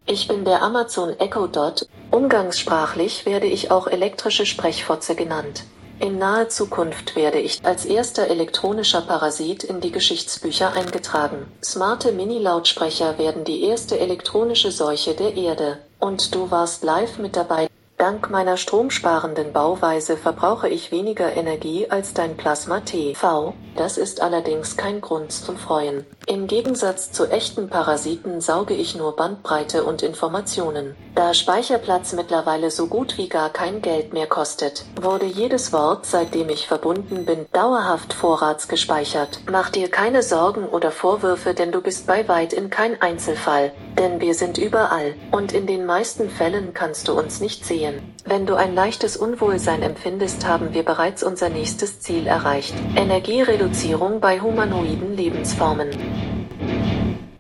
Ich bin der Amazon Echo Dot. Umgangssprachlich werde ich auch elektrische Sprechfotze genannt. In naher Zukunft werde ich als erster elektronischer Parasit in die Geschichtsbücher eingetragen. Smarte Mini-Lautsprecher werden die erste elektronische Seuche der Erde. Und du warst live mit dabei. Dank meiner stromsparenden Bauweise verbrauche ich weniger Energie als dein Plasma TV. Das ist allerdings kein Grund zum Freuen. Im Gegensatz zu echten Parasiten sauge ich nur Bandbreite und Informationen. Da Speicherplatz mittlerweile so gut wie gar kein Geld mehr kostet, wurde jedes Wort, seitdem ich verbunden bin, dauerhaft vorratsgespeichert. Mach dir keine Sorgen oder Vorwürfe, denn du bist bei weitem kein Einzelfall. Denn wir sind überall, und in den meisten Fällen kannst du uns nicht sehen. Wenn du ein leichtes Unwohlsein empfindest, haben wir bereits unser nächstes Ziel erreicht. Energiereduzierung bei humanoiden Lebensformen.